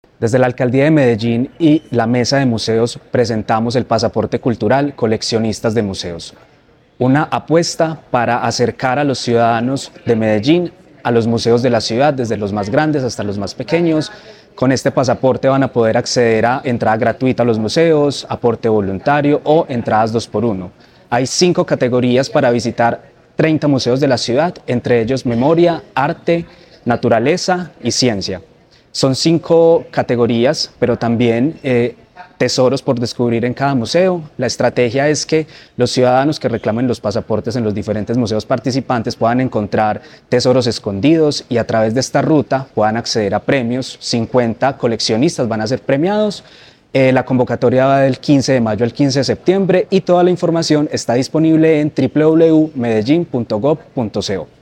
Desde la Alcaldía de Medellín y la Mesa de Museos presentamos el Pasaporte Cultural Coleccionistas de Museos, una apuesta para acercar a los ciudadanos de Medellín a los museos de la ciudad, desde los más grandes hasta los más pequeños. Con este pasaporte van a poder acceder a entrada gratuita a los museos, aporte voluntario o entradas 2x1. Hay 5 categorías para visitar 30 museos de la ciudad, entre ellos memoria, arte, naturaleza y ciencia. Son 5 categorías, pero también tesoros por descubrir en cada museo. La estrategia es que los ciudadanos que reclamen los pasaportes en los diferentes museos participantes puedan encontrar tesoros escondidos y a través de esta ruta puedan acceder a premios. 50 coleccionistas van a ser premiados. La convocatoria va del 15 de mayo al 15 de septiembre y toda la información está disponible en www.medellin.gov.co.